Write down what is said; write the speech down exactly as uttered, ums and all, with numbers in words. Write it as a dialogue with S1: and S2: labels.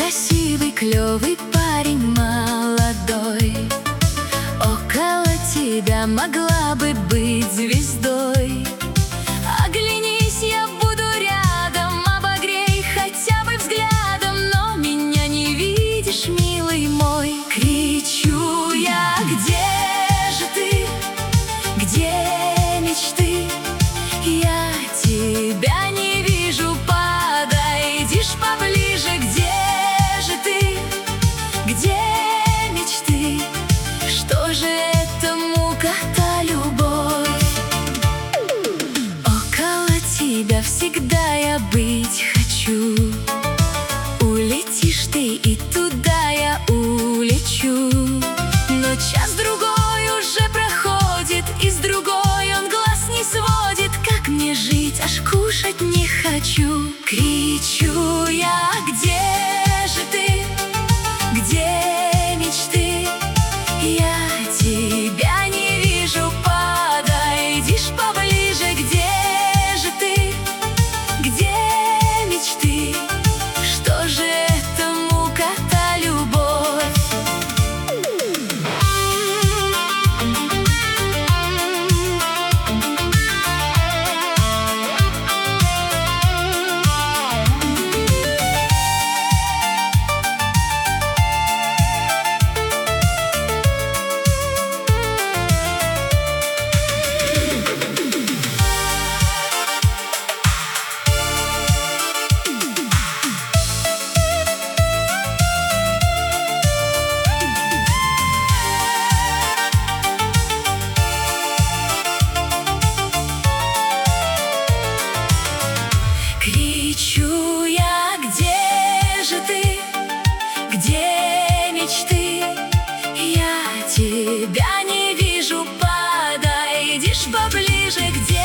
S1: красивый, клёвый парень молодой. Около тебя могла бы быть звездой. Оглянись, я буду рядом, обогрей хотя бы взглядом. Но меня не видишь, милый мой. Кричу я: где же ты? Где мечты? Я тебя не вижу, подойдешь поближе. Где же ты? Где мечты? Что же это, мука-то, любовь? Около тебя всегда я быть хочу. Улетишь ты, и туда я улечу. Но час-другой уже проходит, и с другой он глаз не сводит. Как мне жить, аж кушать не хочу. Кричу я: где же ты? Где мечты? Я тебя не вижу, подойдешь поближе. Где же ты? Где мечты? Что же это, мука-то, любовь? Кричу я: где же ты? Где мечты? Я тебя не вижу, подойдешь поближе. Где